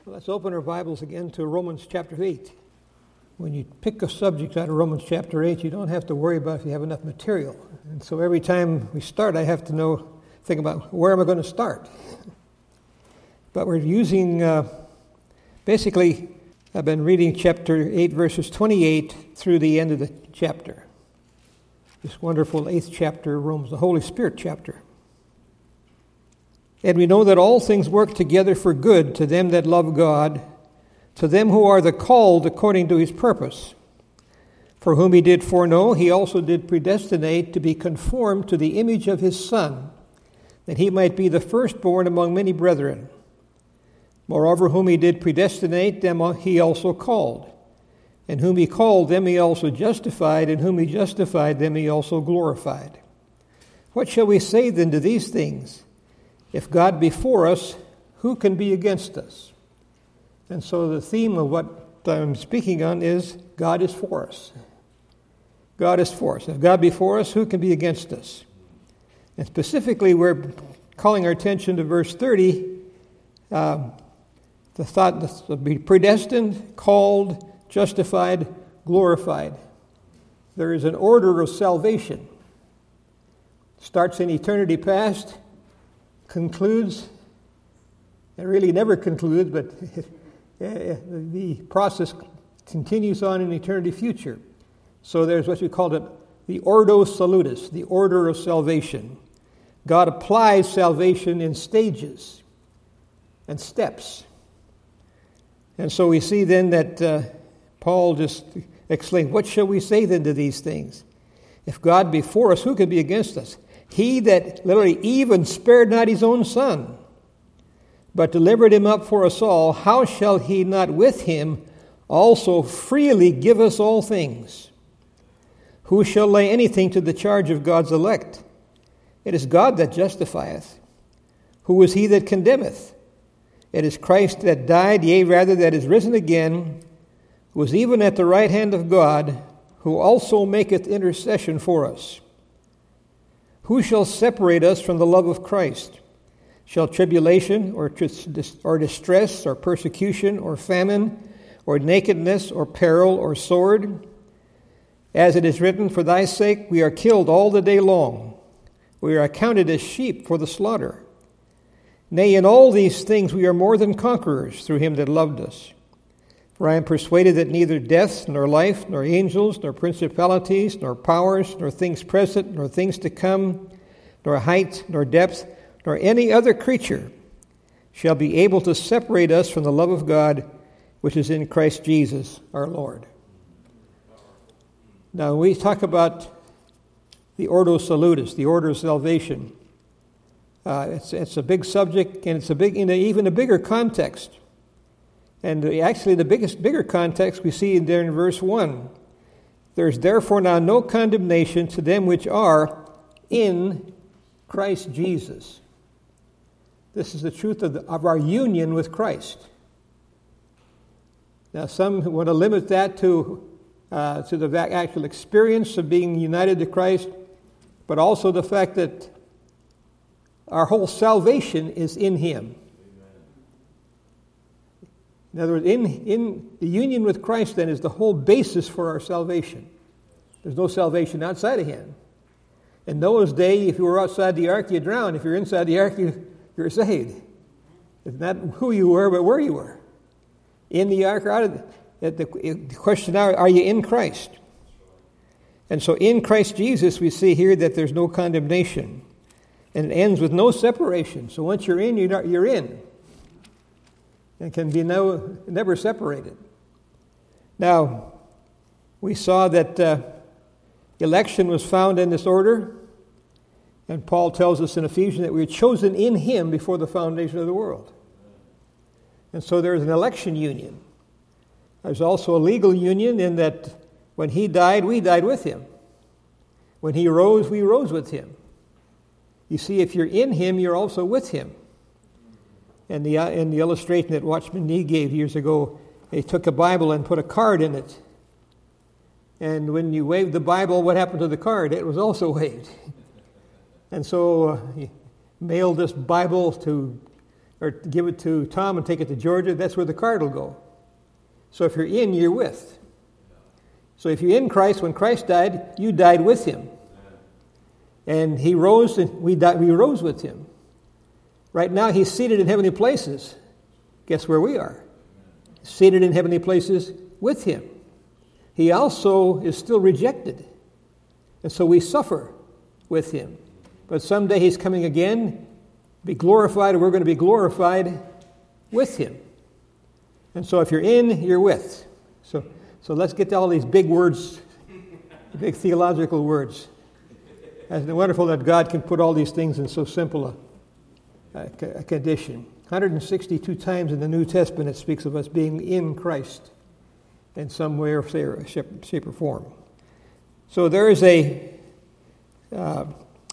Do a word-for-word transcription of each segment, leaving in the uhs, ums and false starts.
Well, let's open our Bibles again to Romans chapter eight. When you pick a subject out of Romans chapter eight, you don't have to worry about if you have enough material. And so every time we start, I have to know, think about where am I going to start? But we're using, uh, basically, I've been reading chapter eight, verses twenty-eight through the end of the chapter. This wonderful eighth chapter of Romans, the Holy Spirit chapter. And we know that all things work together for good to them that love God, to them who are the called according to his purpose. For whom he did foreknow, he also did predestinate to be conformed to the image of his Son, that he might be the firstborn among many brethren. Moreover, whom he did predestinate, them he also called. And whom he called, them he also justified, and whom he justified, them he also glorified. What shall we say then to these things? If God be for us, who can be against us? And so the theme of what I'm speaking on is God is for us. God is for us. If God be for us, who can be against us? And specifically, we're calling our attention to verse thirty. Uh, the thought that will be predestined, called, justified, glorified. There is an order of salvation. Starts in eternity past, concludes, it really never concludes, but the process continues on in eternity future. So there's what we call it the Ordo Salutis, the order of salvation. God applies salvation in stages and steps. And so we see then that uh, Paul just exclaimed, what shall we say then to these things? If God be for us, who can be against us? He that literally even spared not his own Son, but delivered him up for us all, how shall he not with him also freely give us all things? Who shall lay anything to the charge of God's elect? It is God that justifieth. Who is he that condemneth? It is Christ that died, yea, rather that is risen again, who is even at the right hand of God, who also maketh intercession for us. Who shall separate us from the love of Christ? Shall tribulation, or, or distress, or persecution, or famine, or nakedness, or peril, or sword? As it is written, for thy sake we are killed all the day long. We are accounted as sheep for the slaughter. Nay, in all these things we are more than conquerors through him that loved us. For I am persuaded that neither death, nor life, nor angels, nor principalities, nor powers, nor things present, nor things to come, nor height, nor depth, nor any other creature shall be able to separate us from the love of God, which is in Christ Jesus our Lord. Now, when we talk about the Ordo Salutis, the order of salvation, uh, it's, it's a big subject, and it's a big, in a, even a bigger context. And actually, the biggest, bigger context we see there in verse one. There's therefore now no condemnation to them which are in Christ Jesus. This is the truth of, the, of our union with Christ. Now, some want to limit that to, uh, to the actual experience of being united to Christ, but also the fact that our whole salvation is in him. In other words, in, in the union with Christ, then, is the whole basis for our salvation. There's no salvation outside of him. In Noah's day, if you were outside the ark, you drowned. If you're inside the ark, you, you're saved. It's not who you were, but where you were. In the ark or out of the, the, the question now, are you in Christ? And so in Christ Jesus, we see here that there's no condemnation. And it ends with no separation. So once you're in, you're, not, you're in. And can be no, never separated. Now, we saw that uh, election was found in this order, and Paul tells us in Ephesians that we were chosen in him before the foundation of the world. And so there's an election union. There's also a legal union in that when he died, we died with him. When he rose, we rose with him. You see, if you're in him, you're also with him. And the, in the illustration that Watchman Nee gave years ago, they took a Bible and put a card in it. And when you waved the Bible, what happened to the card? It was also waved. And so uh, he mailed this Bible to or give it to Tom and take it to Georgia, that's where the card will go. So if you're in, you're with. So if you're in Christ, when Christ died, you died with him. And he rose, and we died, we rose with him. Right now, he's seated in heavenly places. Guess where we are? Seated in heavenly places with him. He also is still rejected. And so we suffer with him. But someday he's coming again, be glorified, and we're going to be glorified with him. And so if you're in, you're with. So, so let's get to all these big words, big theological words. It's wonderful that God can put all these things in so simple a, a, a condition. one hundred sixty-two times in the New Testament it speaks of us being in Christ in some way or shape, shape or form. So there is a uh,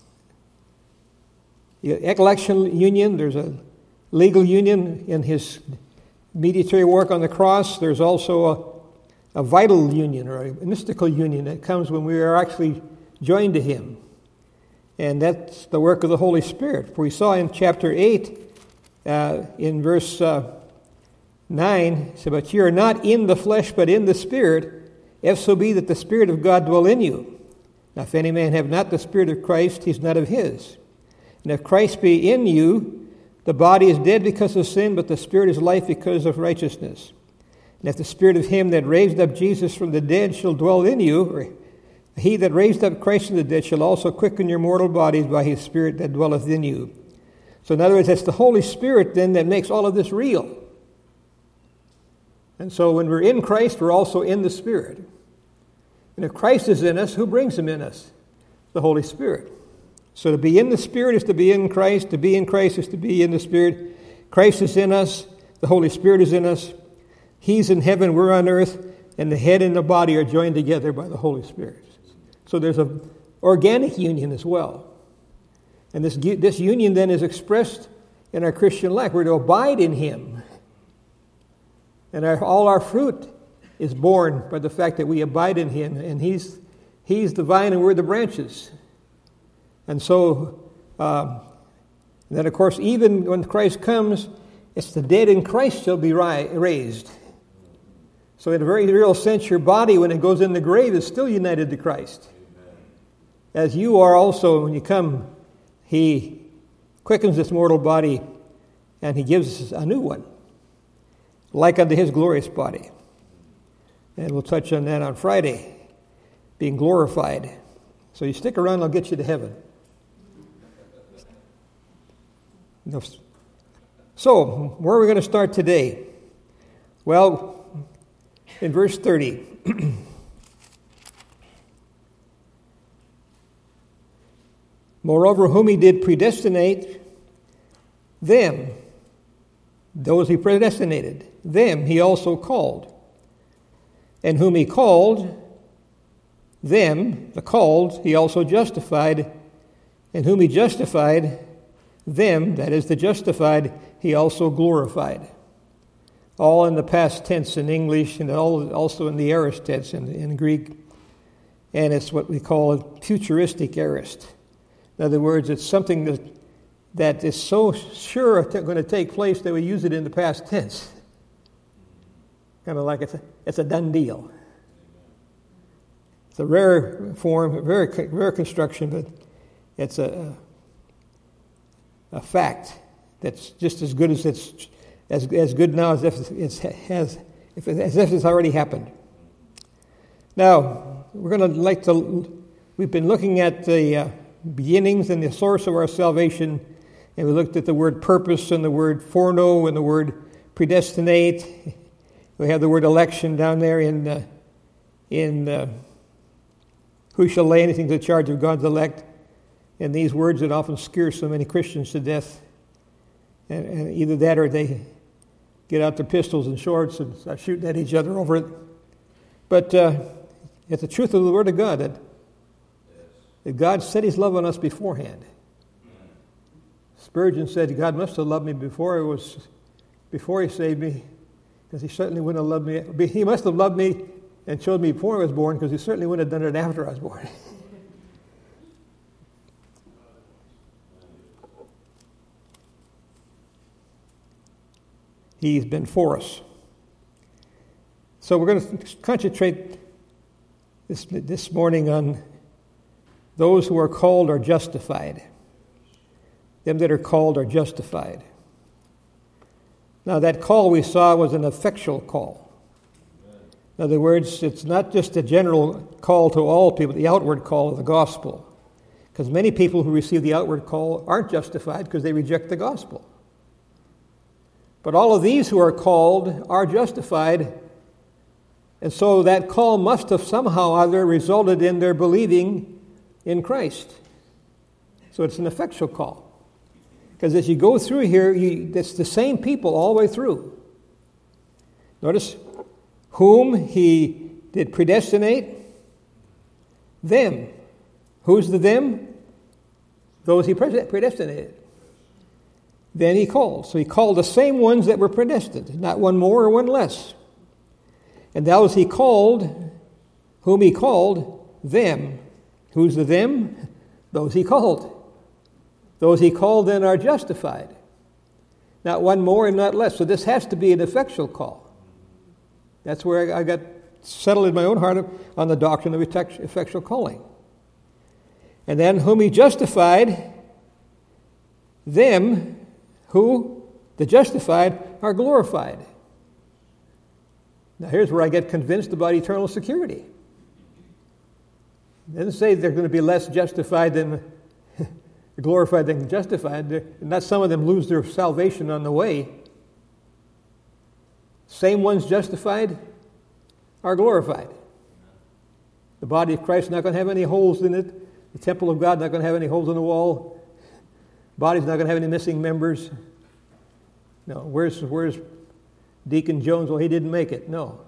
ecumenical union, there's a legal union in his mediatory work on the cross. There's also a, a vital union or a mystical union that comes when we are actually joined to him. And that's the work of the Holy Spirit. For we saw in chapter eight, uh, in verse uh, nine, it said, "But ye are not in the flesh, but in the Spirit, if so be that the Spirit of God dwell in you. Now if any man have not the Spirit of Christ, he is not of his. And if Christ be in you, the body is dead because of sin, but the Spirit is life because of righteousness. And if the Spirit of him that raised up Jesus from the dead shall dwell in you, or he that raised up Christ from the dead shall also quicken your mortal bodies by his Spirit that dwelleth in you." So in other words, it's the Holy Spirit then that makes all of this real. And so when we're in Christ, we're also in the Spirit. And if Christ is in us, who brings him in us? The Holy Spirit. So to be in the Spirit is to be in Christ. To be in Christ is to be in the Spirit. Christ is in us. The Holy Spirit is in us. He's in heaven, we're on earth. And the head and the body are joined together by the Holy Spirit. So there's an organic union as well. And this, this union then is expressed in our Christian life. We're to abide in him. And our, all our fruit is born by the fact that we abide in him. And he's, he's the vine and we're the branches. And so, um, then of course, even when Christ comes, it's the dead in Christ shall be ri- raised. So in a very real sense, your body, when it goes in the grave, is still united to Christ. As you are also, when you come, he quickens this mortal body, and he gives us a new one, like unto his glorious body. And we'll touch on that on Friday, being glorified. So you stick around, I'll get you to heaven. So, where are we going to start today? Well, in verse thirty. "Moreover, whom he did predestinate, them, those he predestinated, them he also called. And whom he called, them, the called, he also justified. And whom he justified, them, that is the justified, he also glorified." All in the past tense in English and all, also in the aorist tense in, in Greek. And it's what we call a futuristic aorist. In other words, it's something that, that is so sure going to take place that we use it in the past tense. Kind of like it's a, it's a done deal. It's a rare form, a very rare construction, but it's a, a fact that's just as good as it's as as good now as if it's has if it, as if it's already happened. Now we're going to like to. We've been looking at the uh, beginnings and the source of our salvation, and we looked at the word purpose and the word foreknow and the word predestinate. We have the word election down there in uh, in uh, who shall lay anything to the charge of God's elect. And these words that often scare so many Christians to death. And, and either that or they get out their pistols and swords and start shooting at each other over it. But uh, it's the truth of the Word of God that, that God set his love on us beforehand. Spurgeon said, God must have loved me before I was, before he saved me, because he certainly wouldn't have loved me. He must have loved me and showed me before I was born, because he certainly wouldn't have done it after I was born. He's been for us. So we're going to concentrate this, this morning on those who are called are justified. Them that are called are justified. Now that call we saw was an effectual call. In other words, it's not just a general call to all people, the outward call of the gospel. Because many people who receive the outward call aren't justified because they reject the gospel. But all of these who are called are justified, and so that call must have somehow either resulted in their believing in Christ. So it's an effectual call. Because as you go through here, you, it's the same people all the way through. Notice, whom he did predestinate, them. Who's the them? Those he predestinated. Then he called. So he called the same ones that were predestined, not one more or one less. And those he called, whom he called, them. Who's the them? Those he called. Those he called then are justified. Not one more and not less. So this has to be an effectual call. That's where I got settled in my own heart on the doctrine of effectual calling. And then whom he justified, them who, the justified, are glorified. Now here's where I get convinced about eternal security. It doesn't say they're going to be less justified than glorified than justified. They're, not some of them lose their salvation on the way. Same ones justified are glorified. The body of Christ is not going to have any holes in it. The temple of God is not going to have any holes in the wall. The body's not going to have any missing members. No. Where's, where's Deacon Jones? Well, he didn't make it. No.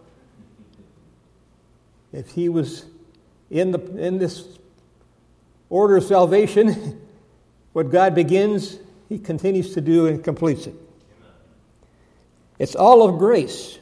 If he was in the in this order of salvation, what God begins, he continues to do and completes it. It's all of grace.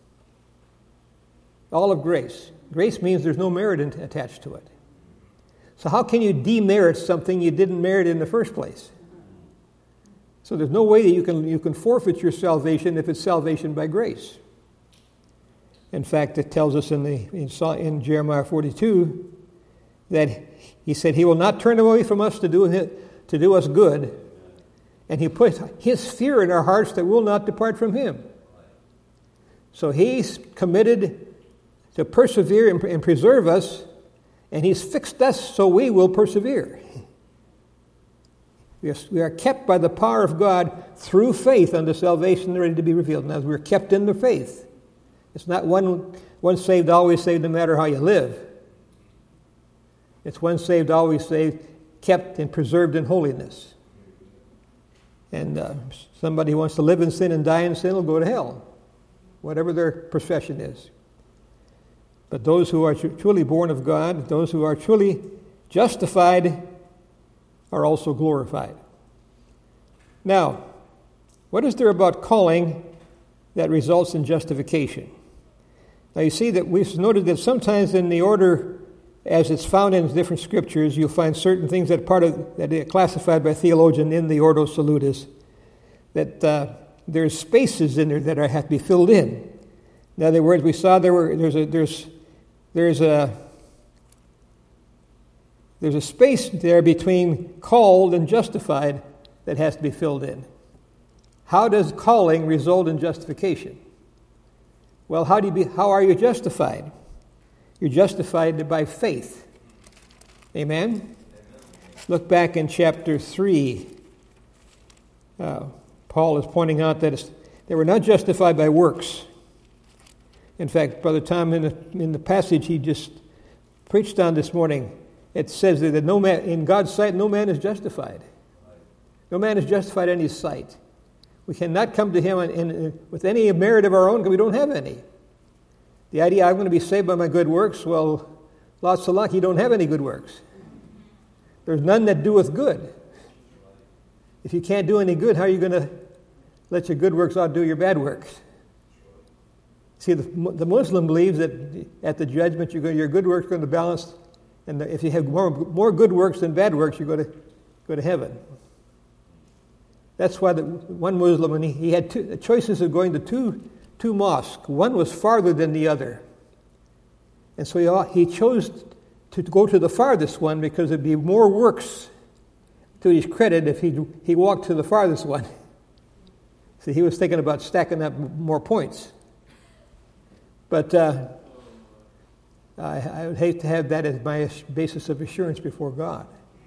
All of grace. Grace means there's no merit in, attached to it. So how can you demerit something you didn't merit in the first place? So there's no way that you can you can forfeit your salvation if it's salvation by grace. In fact, it tells us in the in, in Jeremiah forty-two that he said he will not turn away from us to do to do us good, and he put his fear in our hearts that we'll not depart from him. So he's committed to persevere and, and preserve us, and he's fixed us so we will persevere. We are, we are kept by the power of God through faith unto salvation ready to be revealed. Now, we're kept in the faith. It's not one, one saved, always saved, no matter how you live. It's one saved, always saved, kept and preserved in holiness. And uh, somebody who wants to live in sin and die in sin will go to hell, whatever their profession is. But those who are tr- truly born of God, those who are truly justified, are also glorified. Now, what is there about calling that results in justification? Now you see that we've noted that sometimes in the order as it's found in different scriptures, you'll find certain things that part of that are classified by theologian in the Ordo Salutis, that uh, there's spaces in there that are, have to be filled in. In other words, we saw there were there's a there's there's a There's a space there between called and justified that has to be filled in. How does calling result in justification? Well, how do you be, how are you justified? You're justified by faith. Amen? Amen. Look back in chapter three. Uh, Paul is pointing out that it's, they were not justified by works. In fact, Brother Tom, in the, in the passage he just preached on this morning, it says that no man, in God's sight, no man is justified. No man is justified in his sight. We cannot come to him in, in, with any merit of our own because we don't have any. The idea, I'm going to be saved by my good works, well, lots of luck, you don't have any good works. There's none that doeth good. If you can't do any good, how are you going to let your good works outdo your bad works? See, the, the Muslim believes that at the judgment, you're going, your good works are going to balance. And if you have more, more good works than bad works, you're going to go to heaven. That's why the one Muslim, and he, he had two choices of going to two, two mosques. One was farther than the other. And so he, he chose to go to the farthest one because it'd be more works to his credit if he, he walked to the farthest one. So he was thinking about stacking up more points. But uh, I, I would hate to have that as my basis of assurance before God.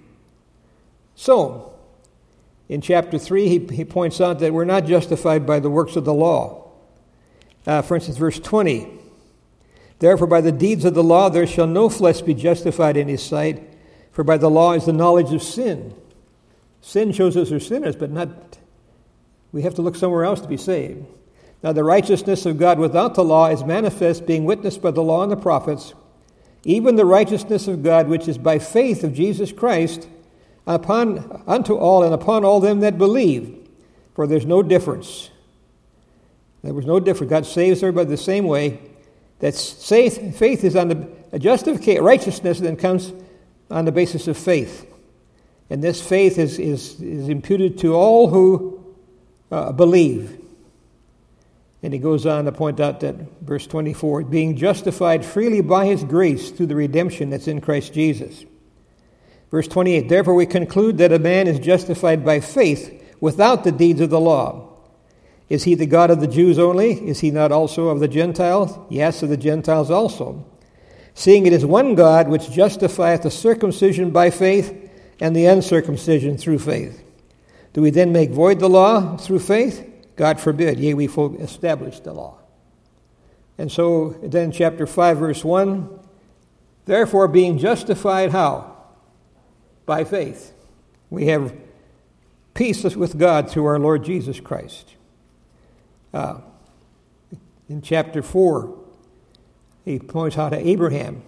So, in chapter three, he, he points out that we're not justified by the works of the law. Uh, for instance, verse twenty, therefore by the deeds of the law there shall no flesh be justified in his sight, for by the law is the knowledge of sin. Sin shows us we're sinners, but not, we have to look somewhere else to be saved. Now the righteousness of God without the law is manifest, being witnessed by the law and the prophets, even the righteousness of God which is by faith of Jesus Christ, upon unto all and upon all them that believe, for there's no difference. There was no difference. God saves everybody the same way. That faith, faith is on the justification, righteousness then comes on the basis of faith, and this faith is is, is imputed to all who uh, believe. And he goes on to point out that verse twenty-four, being justified freely by his grace through the redemption that's in Christ Jesus. Verse twenty-eight, therefore we conclude that a man is justified by faith without the deeds of the law. Is he the God of the Jews only? Is he not also of the Gentiles? Yes, of the Gentiles also. Seeing it is one God which justifieth the circumcision by faith and the uncircumcision through faith. Do we then make void the law through faith? God forbid, yea, we establish the law. And so then chapter five, verse one, therefore being justified how? By faith. We have peace with God through our Lord Jesus Christ. Uh, in chapter four, he points out to Abraham.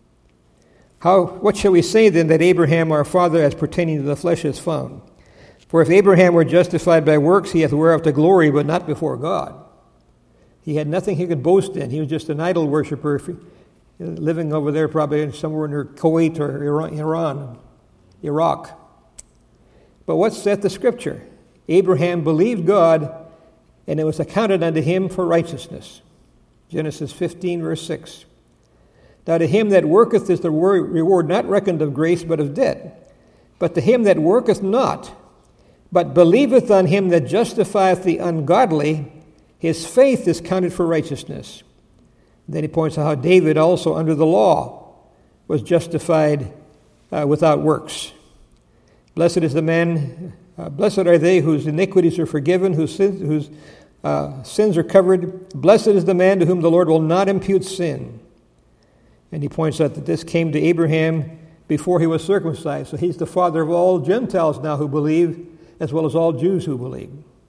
How? What shall we say then that Abraham our father as pertaining to the flesh is found? For if Abraham were justified by works, he hath whereof to glory, but not before God. He had nothing he could boast in. He was just an idol worshiper, living over there probably somewhere near Kuwait or Iran, Iraq. But what saith the Scripture? Abraham believed God, and it was accounted unto him for righteousness. Genesis fifteen, verse six. Now to him that worketh is the reward not reckoned of grace, but of debt. But to him that worketh not, but believeth on him that justifieth the ungodly, his faith is counted for righteousness. Then he points out how David also under the law was justified uh, without works. Blessed is the man, uh, blessed are they whose iniquities are forgiven, whose sins, whose uh, sins are covered. Blessed is the man to whom the Lord will not impute sin. And he points out that this came to Abraham before he was circumcised. So he's the father of all Gentiles now who believe, as well as all Jews who believe.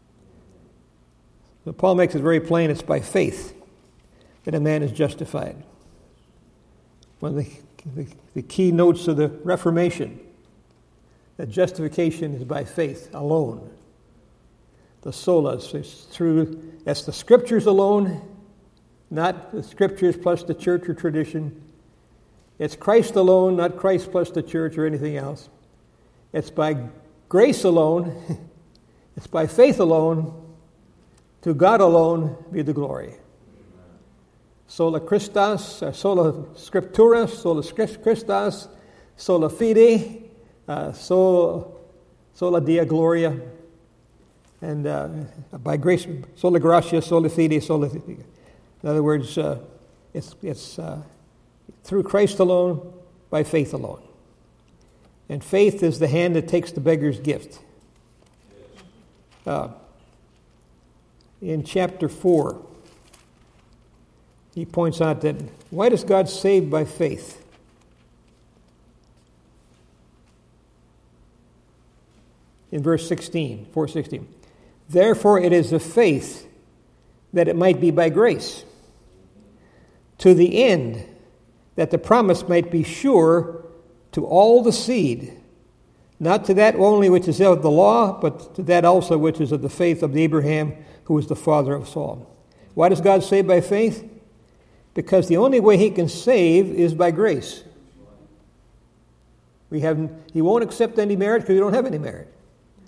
So Paul makes it very plain, it's by faith that a man is justified. One of the, the, the key notes of the Reformation, that justification is by faith alone. The solas is through, that's the Scriptures alone, not the Scriptures plus the church or tradition. It's Christ alone, not Christ plus the church or anything else. It's by grace alone, it's by faith alone, to God alone be the glory. Sola Christus, sola Scriptura, sola Christus, sola fide, uh, sola, sola Deo Gloria, and uh, by grace, sola gratia, sola fide, sola fide. In other words, uh, it's, it's uh, through Christ alone, by faith alone. And faith is the hand that takes the beggar's gift. Uh, in chapter four, he points out that why does God save by faith? In verse sixteen, four sixteen, therefore it is of faith that it might be by grace, to the end that the promise might be sure to all the seed, not to that only which is of the law, but to that also which is of the faith of Abraham, who was the father of us all. Why does God save by faith? Because the only way he can save is by grace. We have, he won't accept any merit because we don't have any merit.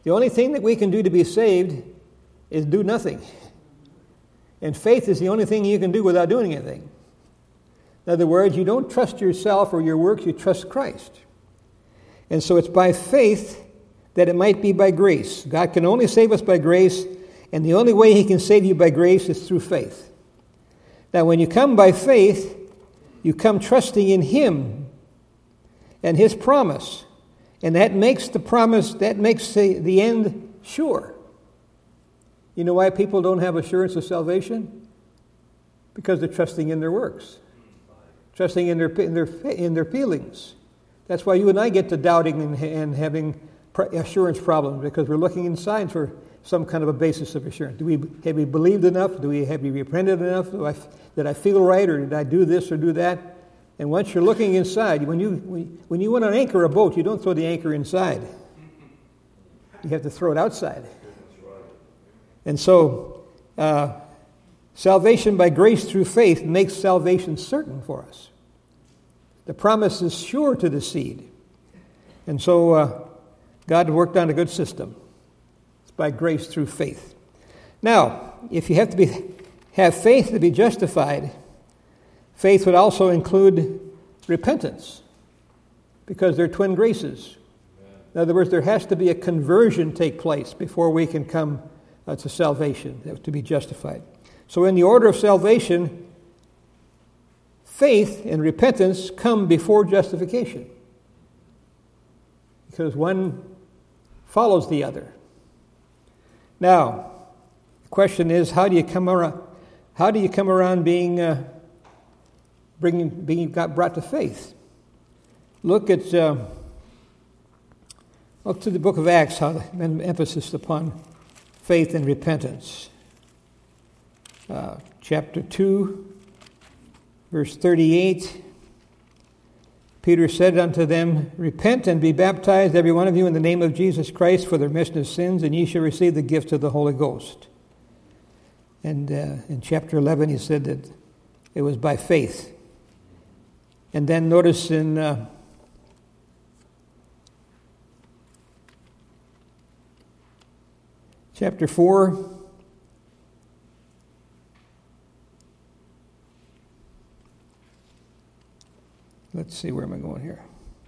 The only thing that we can do to be saved is do nothing. And faith is the only thing you can do without doing anything. In other words, you don't trust yourself or your works, you trust Christ. And so it's by faith that it might be by grace. God can only save us by grace, and the only way he can save you by grace is through faith. Now, when you come by faith, you come trusting in him and his promise. And that makes the promise, that makes the, the end sure. You know why people don't have assurance of salvation? Because they're trusting in their works. Trusting in their, in their, in their feelings. That's why you and I get to doubting and, and having assurance problems, because we're looking inside for some kind of a basis of assurance. Do we have we believed enough? Do we have we repented enough? Do I, did I feel right, or did I do this or do that? And once you're looking inside, when you when you want to anchor a boat, you don't throw the anchor inside. You have to throw it outside. And so, uh, salvation by grace through faith makes salvation certain for us. The promise is sure to the seed. And so, uh, God worked on a good system. It's by grace through faith. Now, if you have to be have faith to be justified, faith would also include repentance, because they're twin graces. In other words, there has to be a conversion take place before we can come uh, to salvation, to be justified. So in the order of salvation, faith and repentance come before justification, because one follows the other. Now, the question is, how do you come around? How do you come around being uh, bringing being got brought to faith? Look at uh, look to the book of Acts, how the emphasis upon faith and repentance. Uh, chapter two, verse thirty-eight. Peter said unto them, Repent and be baptized, every one of you, in the name of Jesus Christ, for the remission of sins, and ye shall receive the gift of the Holy Ghost. And uh, in chapter eleven, he said that it was by faith. And then notice in uh, chapter four, let's see, where am I going here?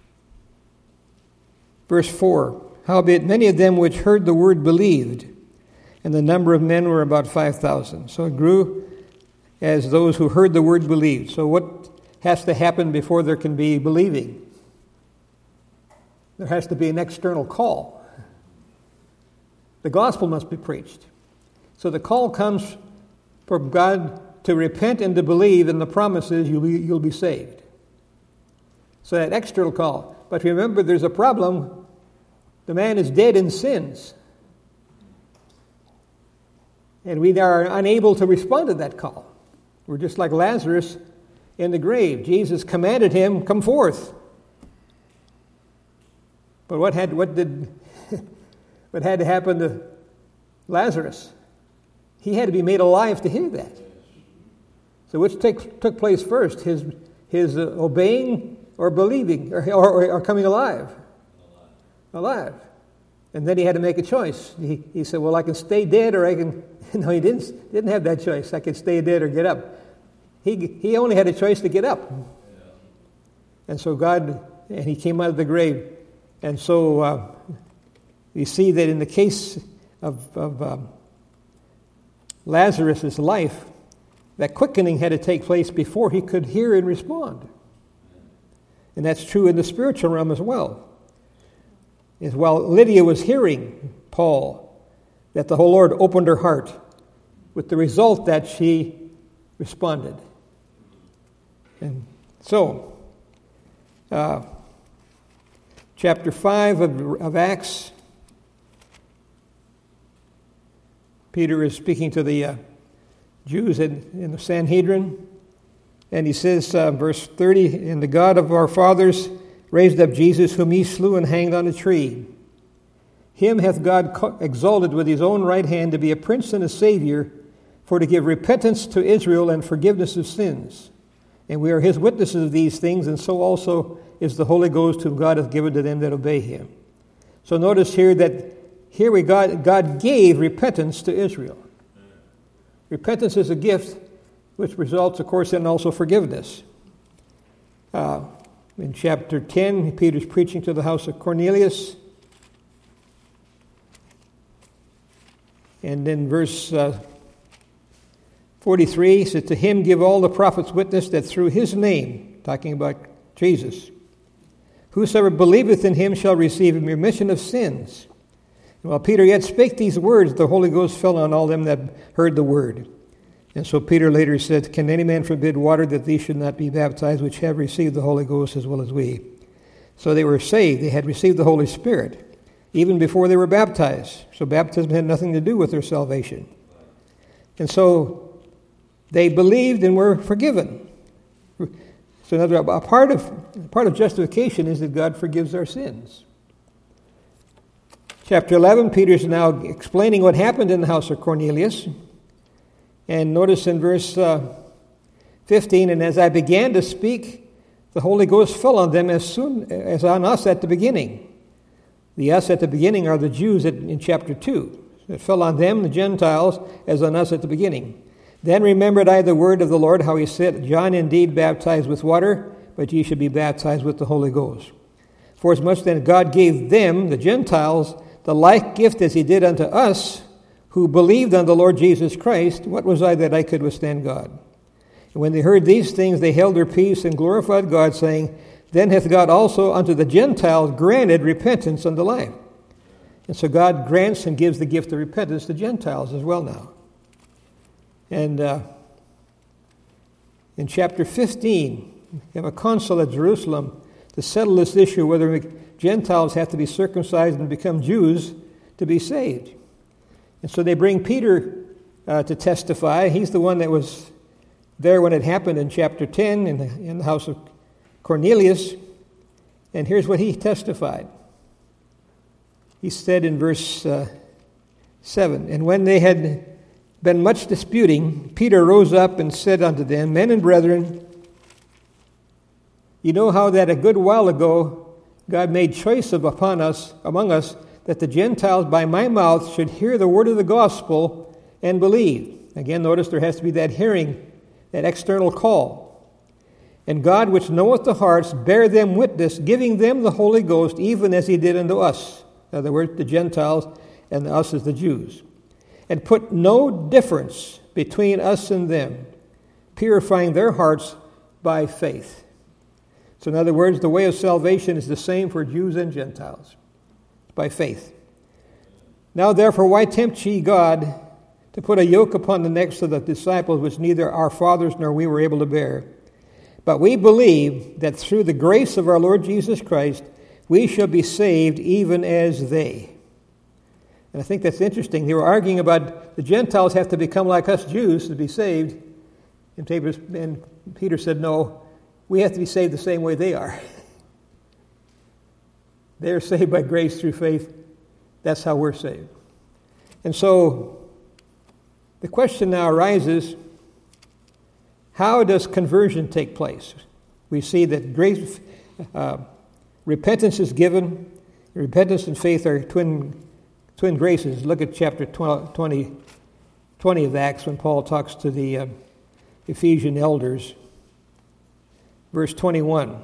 Verse four, Howbeit many of them which heard the word believed, and the number of men were about five thousand. So it grew as those who heard the word believed. So what has to happen before there can be believing? There has to be an external call. The gospel must be preached. So the call comes from God to repent and to believe, and the promise is you'll be, you'll be saved. So that external call. But remember, there's a problem. The man is dead in sins. And we are unable to respond to that call. We're just like Lazarus in the grave. Jesus commanded him, come forth. But what had what did what had to happen to Lazarus? He had to be made alive to hear that. So which take, took place first? His his uh, obeying or believing, or, or, or coming alive? Alive. Alive. And then he had to make a choice. He, he said, well, I can stay dead, or I can... No, he didn't didn't have that choice. I could stay dead or get up. He he only had a choice to get up. And so God, and he came out of the grave. And so uh, you see that in the case of, of um, Lazarus' life, that quickening had to take place before he could hear and respond. And that's true in the spiritual realm as well. As while Lydia was hearing Paul, that the whole Lord opened her heart, with the result that she responded. And so, uh, chapter five of, of Acts, Peter is speaking to the uh, Jews in, in the Sanhedrin, and he says, uh, verse thirty, And the God of our fathers raised up Jesus, whom ye slew and hanged on a tree. Him hath God exalted with his own right hand to be a prince and a savior, for to give repentance to Israel and forgiveness of sins. And we are his witnesses of these things, and so also is the Holy Ghost, whom God hath given to them that obey him. So notice here that here we got, God gave repentance to Israel. Repentance is a gift which results, of course, in also forgiveness. Uh, in chapter ten, Peter's preaching to the house of Cornelius. And in verse uh, forty-three, it says, to him give all the prophets witness that through his name, talking about Jesus, whosoever believeth in him shall receive a remission of sins. And while Peter yet spake these words, the Holy Ghost fell on all them that heard the word. And so Peter later said, can any man forbid water that these should not be baptized, which have received the Holy Ghost as well as we? So they were saved. They had received the Holy Spirit even before they were baptized. So baptism had nothing to do with their salvation. And so they believed and were forgiven. So another, a part of, part of justification is that God forgives our sins. Chapter eleven, Peter's now explaining what happened in the house of Cornelius. And notice in verse uh, fifteen, and as I began to speak, the Holy Ghost fell on them as soon as on us at the beginning. The us at the beginning are the Jews in chapter two. It fell on them, the Gentiles, as on us at the beginning. Then remembered I the word of the Lord, how he said, John indeed baptized with water, but ye should be baptized with the Holy Ghost. For as much then God gave them, the Gentiles, the like gift as he did unto us, who believed on the Lord Jesus Christ, what was I that I could withstand God? And when they heard these things, they held their peace and glorified God, saying, then hath God also unto the Gentiles granted repentance unto life. And so God grants and gives the gift of repentance to Gentiles as well now. And uh, in chapter fifteen, you have a council at Jerusalem to settle this issue, whether Gentiles have to be circumcised and become Jews to be saved. And so they bring Peter uh, to testify. He's the one that was there when it happened in chapter ten in the, in the house of Cornelius. And here's what he testified. He said in verse uh, seven, and when they had been much disputing, Peter rose up and said unto them, men and brethren, you know how that a good while ago God made choice of upon us, among us, that the Gentiles by my mouth should hear the word of the gospel and believe. Again, notice there has to be that hearing, that external call. And God, which knoweth the hearts, bear them witness, giving them the Holy Ghost, even as he did unto us. In other words, the Gentiles, and us as the Jews. And put no difference between us and them, purifying their hearts by faith. So in other words, the way of salvation is the same for Jews and Gentiles. By faith. Now therefore, why tempt ye God to put a yoke upon the necks of the disciples, which neither our fathers nor we were able to bear? But we believe that through the grace of our Lord Jesus Christ, we shall be saved even as they. And I think that's interesting. They were arguing about the Gentiles have to become like us Jews to be saved. And Peter said, no, we have to be saved the same way they are. They are saved by grace through faith. That's how we're saved. And so the question now arises, how does conversion take place? We see that grace, uh, repentance is given. Repentance and faith are twin twin graces. Look at chapter twenty, twenty of Acts when Paul talks to the uh, Ephesian elders. Verse twenty-one.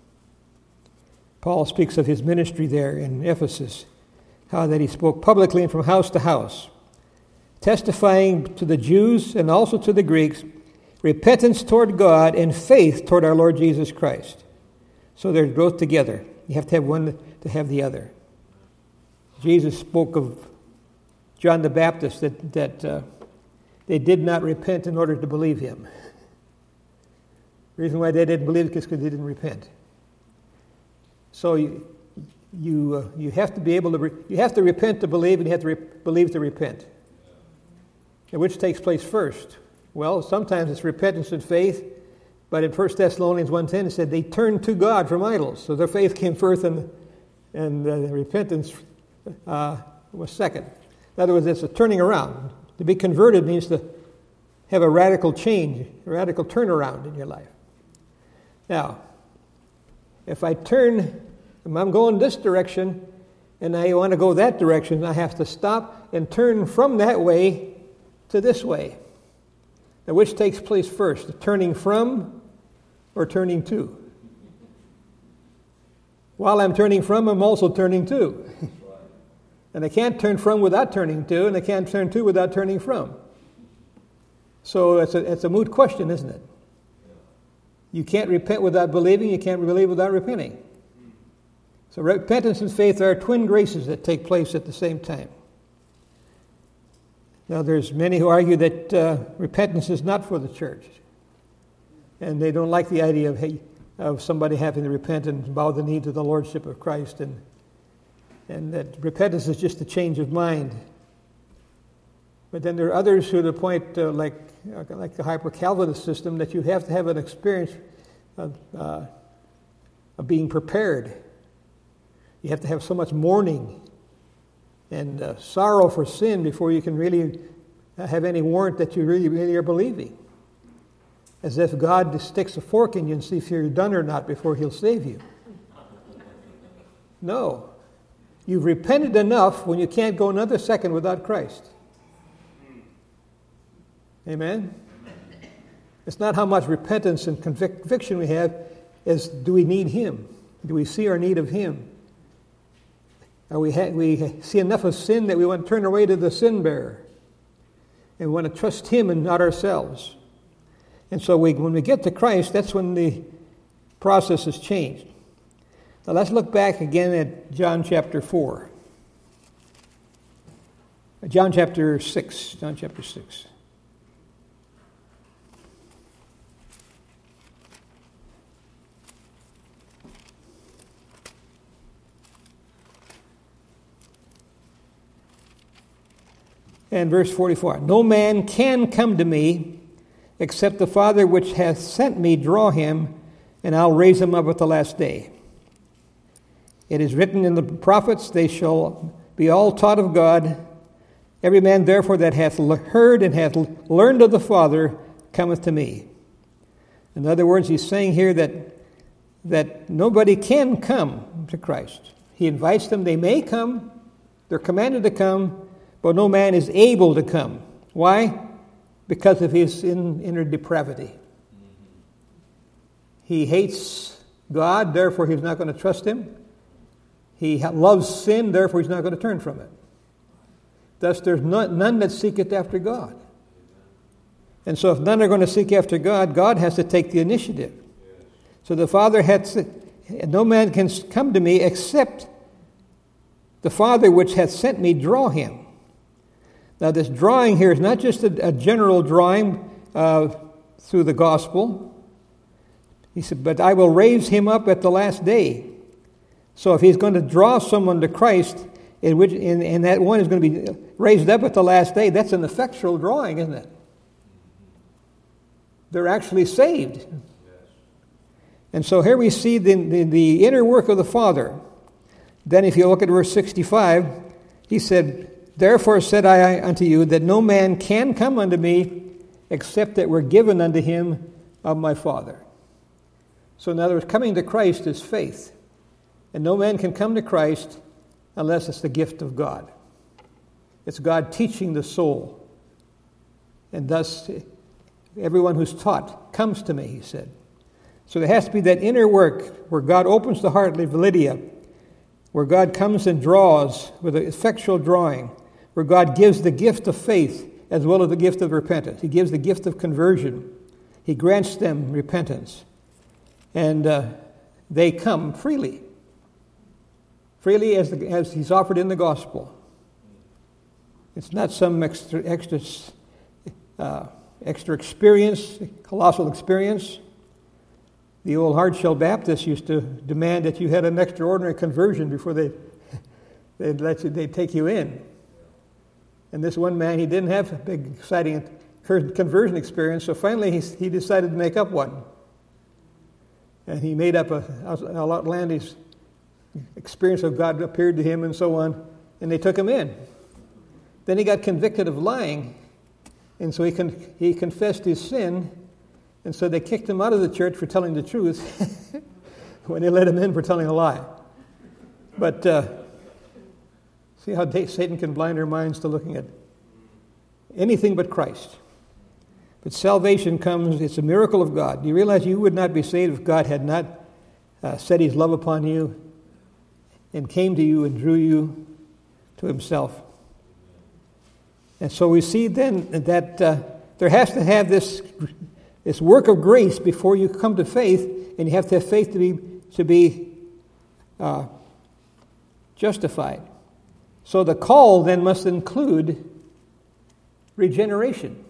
Paul speaks of his ministry there in Ephesus, how that he spoke publicly and from house to house, testifying to the Jews and also to the Greeks, repentance toward God and faith toward our Lord Jesus Christ. So they're both together. You have to have one to have the other. Jesus spoke of John the Baptist that, that uh, they did not repent in order to believe him. The reason why they didn't believe is because they didn't repent. So you you uh, you have to be able to re- you have to repent to believe, and you have to re- believe to repent. And which takes place first? Well, sometimes it's repentance and faith, but in First Thessalonians one ten it said they turned to God from idols. So their faith came first, and and uh, repentance uh, was second. In other words, it's a turning around. To be converted means to have a radical change, a radical turnaround in your life. Now, if I turn, if I'm going this direction, and I want to go that direction, I have to stop and turn from that way to this way. Now, which takes place first, the turning from or turning to? While I'm turning from, I'm also turning to. And I can't turn from without turning to, and I can't turn to without turning from. So it's a, it's a moot question, isn't it? You can't repent without believing, you can't believe without repenting. So repentance and faith are twin graces that take place at the same time. Now there's many who argue that uh, repentance is not for the church. And they don't like the idea of, hey, of somebody having to repent and bow the knee to the lordship of Christ, and and that repentance is just a change of mind. But then there are others who, to the point uh, like uh, like the hyper-Calvinist system, that you have to have an experience of, uh, of being prepared. You have to have so much mourning and uh, sorrow for sin before you can really have any warrant that you really, really are believing. As if God sticks a fork in you and see if you're done or not before He'll save you. No. You've repented enough when you can't go another second without Christ. Amen? It's not how much repentance and conviction we have, as do we need Him? Do we see our need of Him? Are we, ha- we see enough of sin that we want to turn away to the sin bearer? And we want to trust Him and not ourselves. And so we, when we get to Christ, that's when the process is changed. Now let's look back again at John chapter four. John chapter six. John chapter six. And verse forty-four. No man can come to me except the Father which hath sent me draw him, and I'll raise him up at the last day. It is written in the prophets, they shall be all taught of God. Every man therefore that hath heard and hath learned of the Father cometh to me. In other words, he's saying here that, that nobody can come to Christ. He invites them, they may come, they're commanded to come, but no man is able to come. Why? Because of his in, inner depravity. He hates God, therefore he's not going to trust Him. He loves sin, therefore he's not going to turn from it. Thus there's none, none that seeketh after God. And so if none are going to seek after God, God has to take the initiative. So the Father had said, no man can come to me except the Father which hath sent me draw him. Now this drawing here is not just a, a general drawing uh, through the gospel. He said, but I will raise him up at the last day. So if he's going to draw someone to Christ, in which, in, and that one is going to be raised up at the last day, that's an effectual drawing, isn't it? They're actually saved. Yes. And so here we see the, the, the inner work of the Father. Then if you look at verse sixty-five, he said, therefore said I unto you, that no man can come unto me, except that were given unto him of my Father. So in other words, coming to Christ is faith. And no man can come to Christ unless it's the gift of God. It's God teaching the soul. And thus, everyone who's taught comes to me, he said. So there has to be that inner work where God opens the heart of Lydia, where God comes and draws with an effectual drawing, where God gives the gift of faith as well as the gift of repentance. He gives the gift of conversion. He grants them repentance. And uh, they come freely. Freely as, the, as he's offered in the gospel. It's not some extra extra, uh, extra experience, colossal experience. The old Hardshell Baptists used to demand that you had an extraordinary conversion before they, they'd let you, they'd take you in. And this one man, he didn't have a big, exciting conversion experience, so finally he, he decided to make up one. And he made up a, an outlandish experience of God appeared to him and so on, and they took him in. Then he got convicted of lying, and so he con- he confessed his sin, and so they kicked him out of the church for telling the truth when they let him in for telling a lie. But uh, See how Satan can blind our minds to looking at anything but Christ. But salvation comes, it's a miracle of God. Do you realize you would not be saved if God had not uh, set his love upon you and came to you and drew you to himself? And so we see then that uh, there has to have this, this work of grace before you come to faith, and you have to have faith to be, to be uh, justified. So the call then must include regeneration.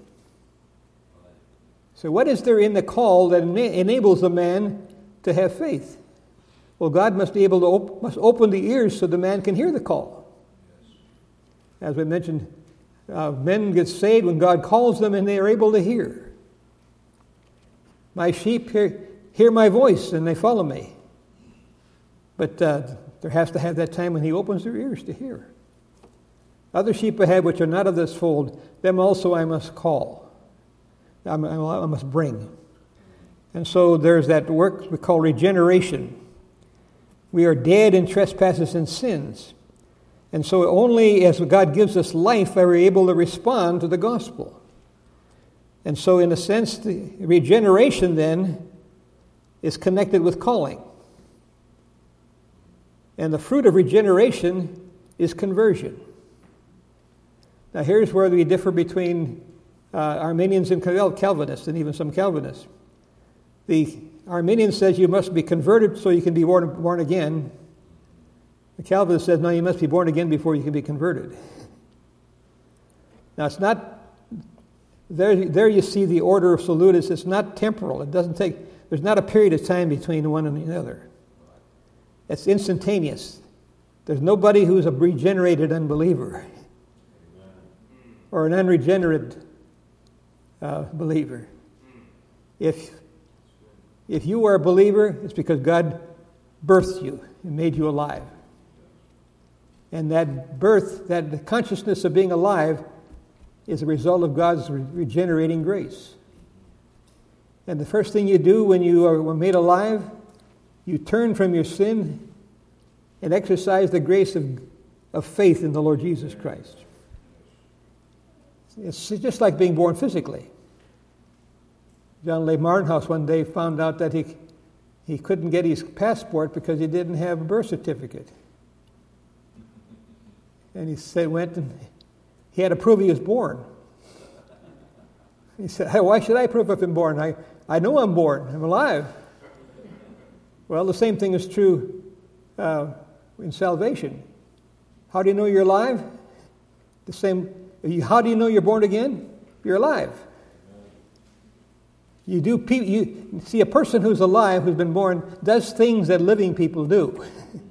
So what is there in the call that ena- enables a man to have faith? Well, God must be able to op- must open the ears so the man can hear the call. As we mentioned, uh, men get saved when God calls them and they are able to hear. My sheep hear, hear my voice and they follow me. But uh, there has to have that time when he opens their ears to hear. Other sheep I have which are not of this fold, them also I must call. I must bring. And so there's that work we call regeneration. We are dead in trespasses and sins. And so only as God gives us life are we able to respond to the gospel. And so in a sense, the regeneration then is connected with calling. And the fruit of regeneration is conversion. Now here's where we differ between uh, Arminians and Calvinists, and even some Calvinists. The Arminian says you must be converted so you can be born, born again. The Calvinist says, no, you must be born again before you can be converted. Now it's not, there, there you see the order of salutis. It's not temporal. It doesn't take, there's not a period of time between one and the other. It's instantaneous. There's nobody who's a regenerated unbeliever or an unregenerate uh, believer. If, if you are a believer, it's because God birthed you and made you alive. And that birth, that consciousness of being alive is a result of God's re- regenerating grace. And the first thing you do when you are made alive, you turn from your sin and exercise the grace of, of faith in the Lord Jesus Christ. It's just like being born physically. John Leigh Marnhouse one day found out that he, he couldn't get his passport because he didn't have a birth certificate. And he said, went and he had to prove he was born. He said, hey, why should I prove I've been born? I, I know I'm born. I'm alive. Well, the same thing is true uh, in salvation. How do you know you're alive? The same. How do you know you're born again? You're alive. You do. You see, a person who's alive, who's been born, does things that living people do.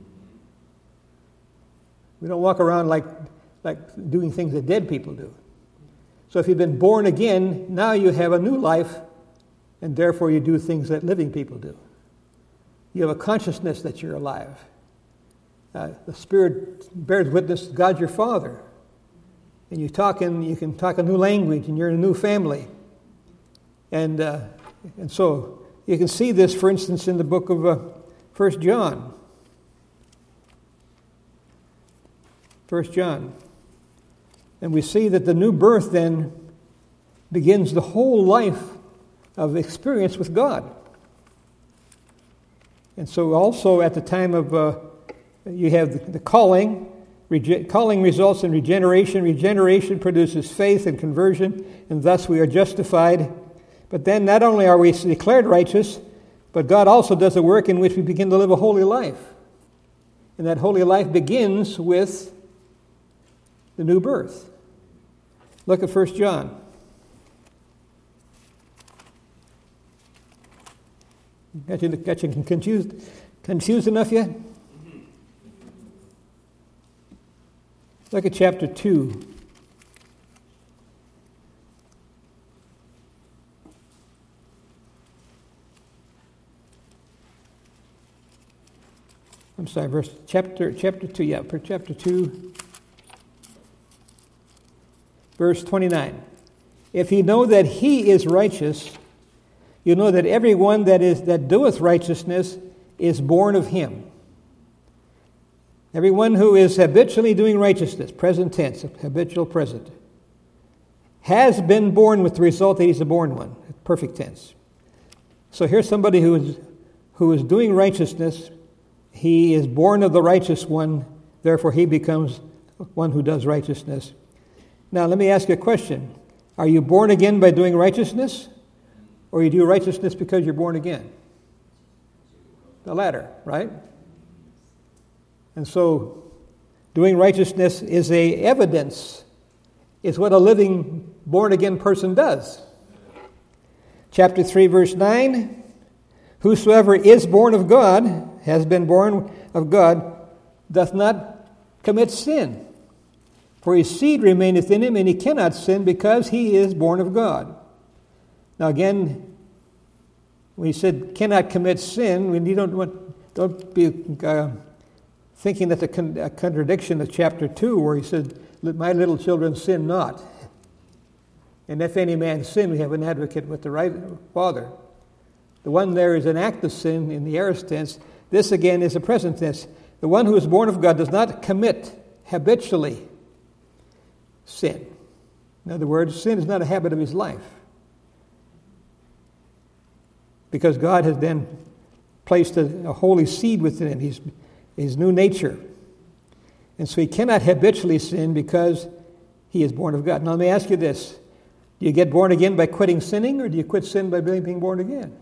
We don't walk around like like doing things that dead people do. So if you've been born again, now you have a new life, and therefore you do things that living people do. You have a consciousness that you're alive. Uh, the Spirit bears witness, God's your Father. And you talk in, you can talk a new language, and you're in a new family. And uh, and so you can see this, for instance, in the book of uh, First John. First John. And we see that the new birth then begins the whole life of experience with God. And so also at the time of, uh, you have the, the calling. Rege- calling results in regeneration. Regeneration produces faith and conversion, and thus we are justified. But then not only are we declared righteous, but God also does a work in which we begin to live a holy life. And that holy life begins with the new birth. Look at First John. Got you, got you confused, confused enough yet? Look at chapter two. I'm sorry, verse chapter chapter two, yeah, for chapter two, verse twenty-nine. If ye know that he is righteous, you know that everyone that is that doeth righteousness is born of him. Everyone who is habitually doing righteousness, present tense, habitual present, has been born with the result that he's a born one, perfect tense. So here's somebody who is who is doing righteousness. He is born of the righteous one, therefore he becomes one who does righteousness. Now let me ask you a question. Are you born again by doing righteousness? Or you do righteousness because you're born again? The latter, right? And so doing righteousness is a evidence. It's what a living born-again person does. Chapter three, verse nine, whosoever is born of God, has been born of God, doth not commit sin. For his seed remaineth in him, and he cannot sin because he is born of God. Now again, when he said cannot commit sin, when you don't want, don't be uh, thinking that the con- a contradiction of chapter two, where he said, "My little children, sin not. And if any man sin, we have an advocate with the right Father." The one there is an active sin in the aorist tense. This again is a present tense. The one who is born of God does not commit habitually sin. In other words, sin is not a habit of his life. Because God has then placed a, a holy seed within him, his, his new nature. And so he cannot habitually sin because he is born of God. Now let me ask you this. Do you get born again by quitting sinning, or do you quit sin by being born again?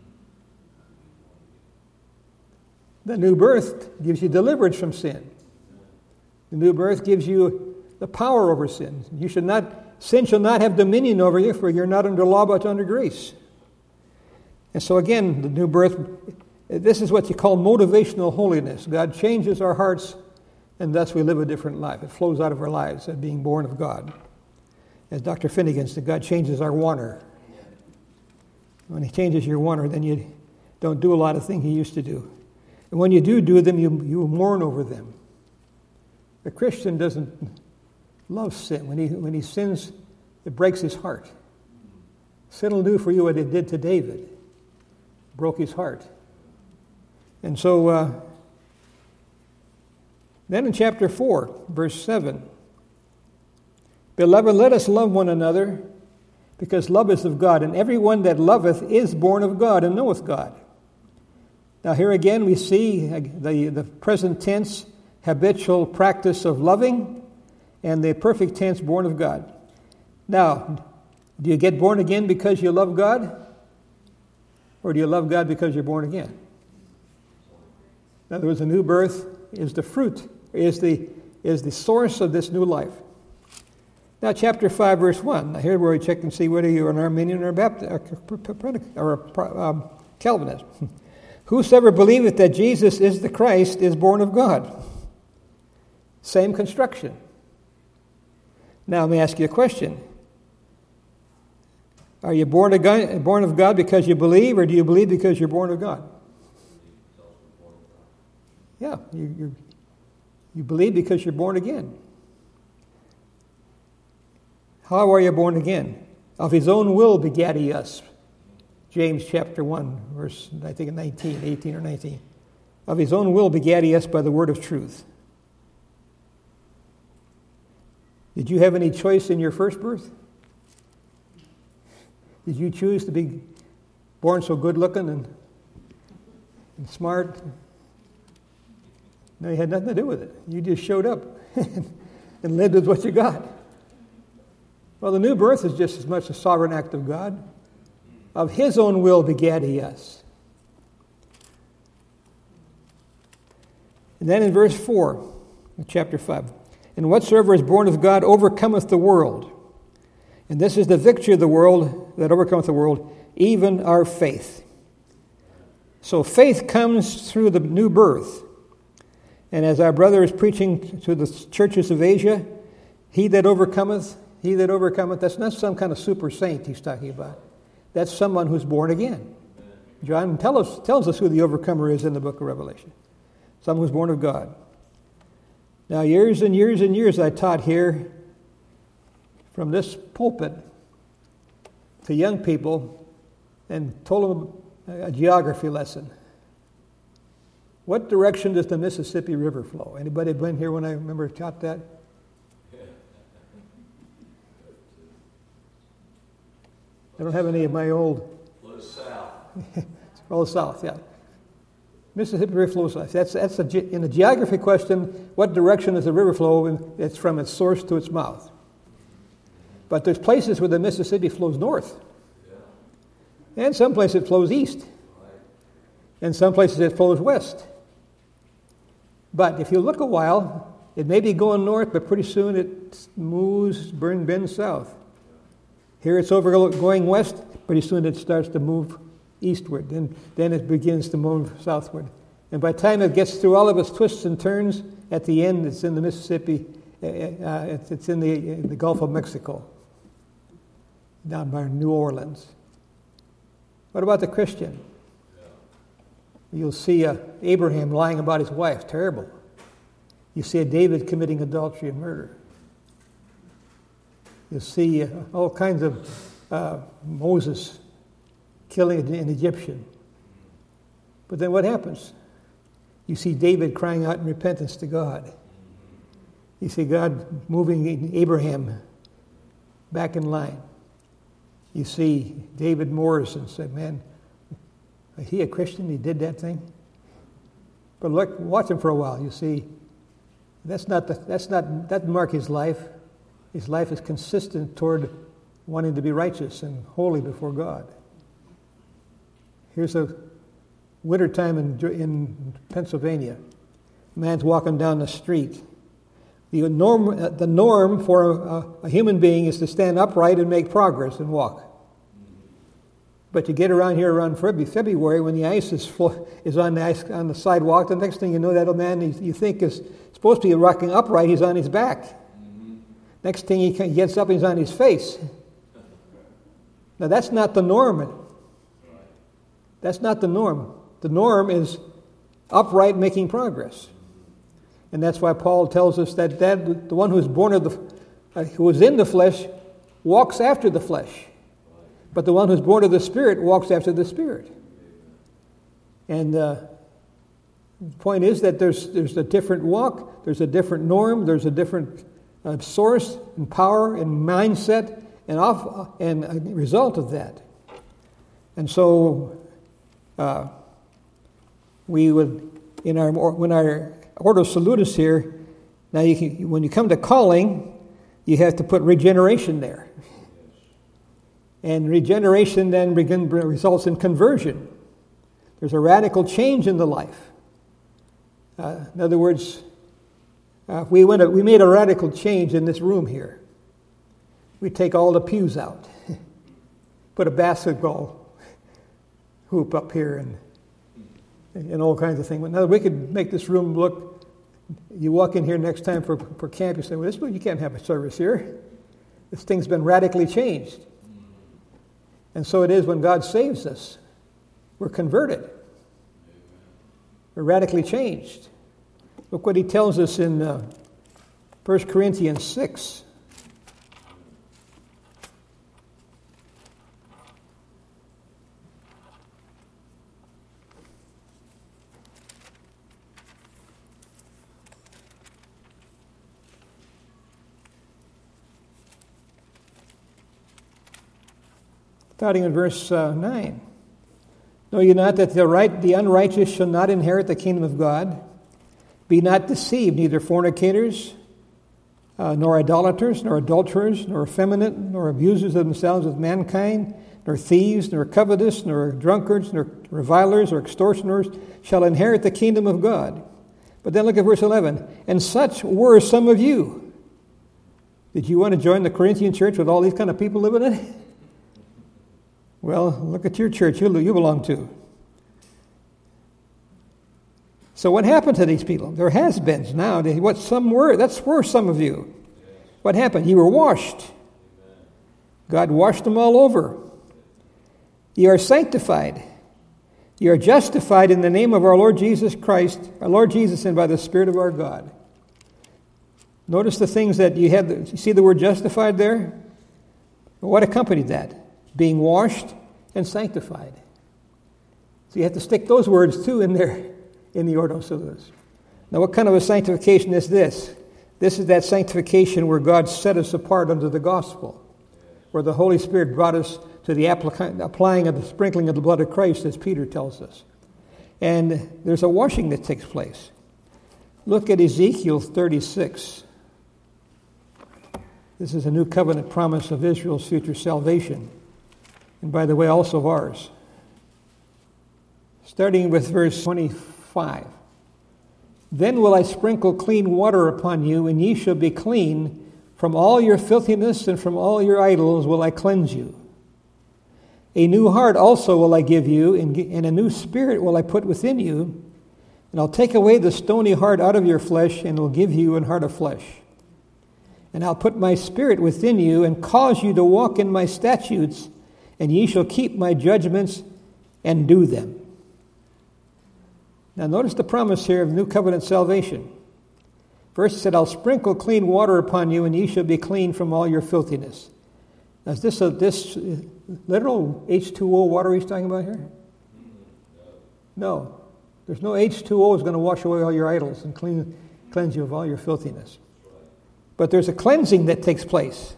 The new birth gives you deliverance from sin. The new birth gives you the power over sin. You should not, sin shall not have dominion over you, for you're not under law but under grace. And so again, the new birth, this is what you call motivational holiness. God changes our hearts, and thus we live a different life. It flows out of our lives as being born of God. As Doctor Finnegan said, God changes our wanter. When he changes your wanter, then you don't do a lot of things you used to do. And when you do do them, you, you mourn over them. The Christian doesn't love sin. When he, when he sins, it breaks his heart. Sin will do for you what it did to David. Broke his heart. And so, uh, then in chapter four, verse seven, Beloved, let us love one another, because love is of God, and everyone that loveth is born of God and knoweth God. Now here again we see the, the present tense habitual practice of loving, and the perfect tense born of God. Now, do you get born again because you love God? Or do you love God because you're born again? In other words, a new birth is the fruit, is the, is the source of this new life. Now, chapter five, verse one. Now, here where we check and see whether you're an Arminian or a Baptist or a um, Calvinist. Whosoever believeth that Jesus is the Christ is born of God. Same construction. Now, let me ask you a question. Are you born of God, born of God because you believe, or do you believe because you're born of God? Yeah, you, you, you believe because you're born again. How are you born again? Of his own will begat he us. James chapter one, verse, I think nineteen, eighteen or nineteen. Of his own will begat he us by the word of truth. Did you have any choice in your first birth? Did you choose to be born so good-looking and, and smart? No, you had nothing to do with it. You just showed up and lived with what you got. Well, the new birth is just as much a sovereign act of God. Of his own will begat he us. And then in verse four of chapter five, and whatsoever is born of God overcometh the world. And this is the victory of the world that overcometh the world, even our faith. So faith comes through the new birth. And as our brother is preaching to the churches of Asia, he that overcometh, he that overcometh, that's not some kind of super saint he's talking about. That's someone who's born again. John tell us, tells us who the overcomer is in the book of Revelation. Someone who's born of God. Now, years and years and years I taught here from this pulpit to young people and told them a geography lesson. What direction does the Mississippi River flow? Anybody been here when I remember taught that? I don't have any of my old. Flows south. Flows south, yeah. Mississippi River flows south. That's that's a, in a geography question. What direction does the river flow? It's from its source to its mouth. But there's places where the Mississippi flows north, yeah. And some places it flows east, right. And some places it flows west. But if you look a while, it may be going north, but pretty soon it moves, burn, bends south. Here it's over going west, pretty soon it starts to move eastward. Then, then it begins to move southward. And by the time it gets through all of its twists and turns, at the end it's in the Mississippi, uh, it's, it's in the, in the Gulf of Mexico, down by New Orleans. What about the Christian? You'll see uh, Abraham lying about his wife, terrible. You see a David committing adultery and murder. You see uh, all kinds of uh, Moses killing an Egyptian. But then what happens? You see David crying out in repentance to God. You see God moving Abraham back in line. You see David Morris and say, man, is he a Christian? He did that thing? But look, watch him for a while. You see, that's not the, that's not that mark his life. His life is consistent toward wanting to be righteous and holy before God. Here's a wintertime in, in Pennsylvania. A man's walking down the street. The norm, uh, the norm for a, a human being is to stand upright and make progress and walk. But you get around here around February when the ice is full, is on the ice, on the sidewalk. The next thing you know, that old man you, you think is supposed to be walking upright, he's on his back. Mm-hmm. Next thing he gets up, he's on his face. Now that's not the norm. That's not the norm. The norm is upright, making progress. And that's why Paul tells us that, that the one who is born of the, uh, who is in the flesh, walks after the flesh. But the one who's born of the Spirit walks after the Spirit. And uh, the point is that there's there's a different walk, there's a different norm, there's a different uh, source and power and mindset and off and a result of that. And so uh, we would in our when our Ordo Salutis here. Now you can, when you come to calling, you have to put regeneration there. And regeneration then begin, results in conversion. There's a radical change in the life. Uh, in other words, uh, we went a, we made a radical change in this room here. We take all the pews out, put a basketball hoop up here, and and all kinds of things. Now we could make this room look. You walk in here next time for for camp, you say, "Well, this you can't have a service here. This thing's been radically changed." And so it is when God saves us. We're converted. We're radically changed. Look what he tells us in uh, First Corinthians six. Starting in verse uh, nine. Know ye not that the right, the unrighteous shall not inherit the kingdom of God? Be not deceived, neither fornicators, uh, nor idolaters, nor adulterers, nor effeminate, nor abusers of themselves with mankind, nor thieves, nor covetous, nor drunkards, nor revilers, or extortioners shall inherit the kingdom of God. But then look at verse eleven. And such were some of you. Did you want to join the Corinthian church with all these kind of people living in it? Well, look at your church you you belong to. So what happened to these people? They're has-beens now. They, what some were, that's were some of you. What happened? You were washed. God washed them all over. You are sanctified. You are justified in the name of our Lord Jesus Christ, our Lord Jesus, and by the Spirit of our God. Notice the things that you had. You see the word justified there? What accompanied that? Being washed and sanctified. So you have to stick those words too in there. in the Ordo Salutis. Now, what kind of a sanctification is this? This is that sanctification where God set us apart under the gospel, where the Holy Spirit brought us to the applying of the sprinkling of the blood of Christ, as Peter tells us. And there's a washing that takes place. Look at Ezekiel thirty-six. This is a new covenant promise of Israel's future salvation. And by the way, also of ours. Starting with verse twenty-five. Then will I sprinkle clean water upon you, and ye shall be clean. From all your filthiness and from all your idols will I cleanse you. A new heart also will I give you, and a new spirit will I put within you. And I'll take away the stony heart out of your flesh, and will give you an heart of flesh. And I'll put my spirit within you, and cause you to walk in my statutes, and ye shall keep my judgments and do them. Now notice the promise here of new covenant salvation. First it said, I'll sprinkle clean water upon you, and ye shall be clean from all your filthiness. Now is this, a, this literal H two O water he's talking about here? No. There's no H two O is going to wash away all your idols and clean, cleanse you of all your filthiness. But there's a cleansing that takes place.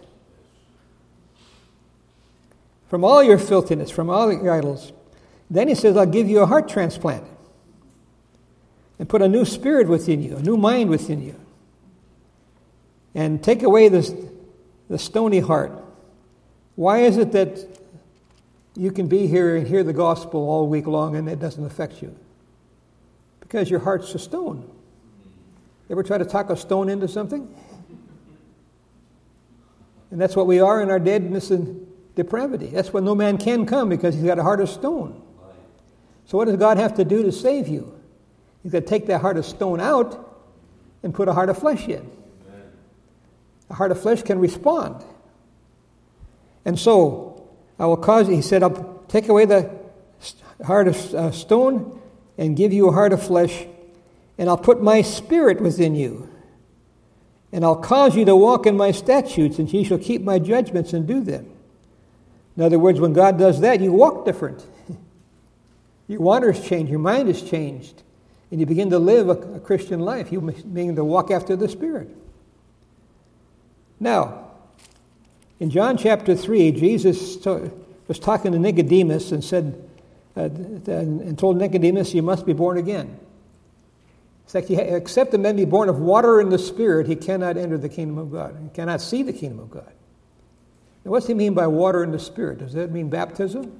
From all your filthiness, from all your idols. Then he says, I'll give you a heart transplant. And put a new spirit within you, a new mind within you. And take away this, the stony heart. Why is it that you can be here and hear the gospel all week long and it doesn't affect you? Because your heart's a stone. Ever try to talk a stone into something? And that's what we are in our deadness and depravity. That's why no man can come, because he's got a heart of stone. So what does God have to do to save you? He's got to take that heart of stone out and put a heart of flesh in. A heart of flesh can respond. And so, I will cause, he said, I'll take away the heart of uh, stone and give you a heart of flesh, and I'll put my spirit within you. And I'll cause you to walk in my statutes, and ye shall keep my judgments and do them. In other words, when God does that, you walk different. Your water's changed, your mind is changed. And you begin to live a, a Christian life. You begin to walk after the Spirit. Now, in John chapter three, Jesus was talking to Nicodemus and said, uh, and told Nicodemus, you must be born again. It's like, except a man be born of water and the Spirit, he cannot enter the kingdom of God. He cannot see the kingdom of God. Now, what's he mean by water and the Spirit? Does that mean baptism?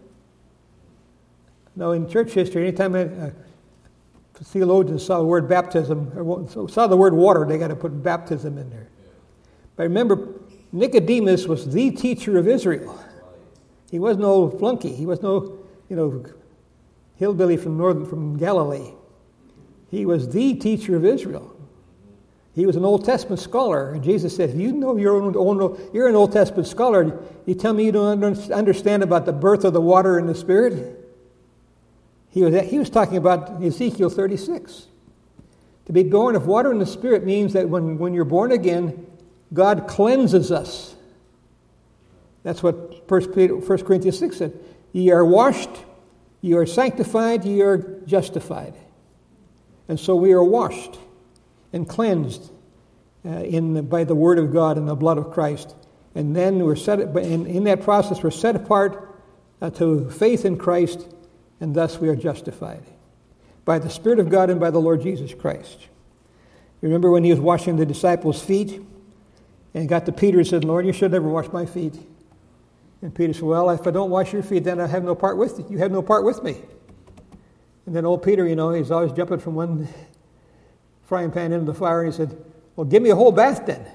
No, in church history, anytime I, uh, theologians saw the word baptism, or saw the word water, they got to put baptism in there. But remember, Nicodemus was the teacher of Israel. He was no flunky. He was no, you know, hillbilly from northern from Galilee. He was the teacher of Israel. He was an Old Testament scholar, and Jesus said, "If you know your own, own, you're an Old Testament scholar, you tell me you don't understand about the birth of the water and the Spirit." He was, he was talking about Ezekiel thirty-six. To be born of water and the Spirit means that when, when you're born again, God cleanses us. That's what First Corinthians six said. Ye are washed, ye are sanctified, ye are justified. And so we are washed and cleansed uh, in the, by the Word of God and the blood of Christ. And then we're set, and in that process we're set apart uh, to faith in Christ, and thus we are justified by the Spirit of God and by the Lord Jesus Christ. You remember when he was washing the disciples' feet and got to Peter and said, "Lord, you should never wash my feet." And Peter said, "Well, if I don't wash your feet, then I have no part with you. You have no part with me." And then old Peter, you know, he's always jumping from one frying pan into the fire, and he said, "Well, give me a whole bath then."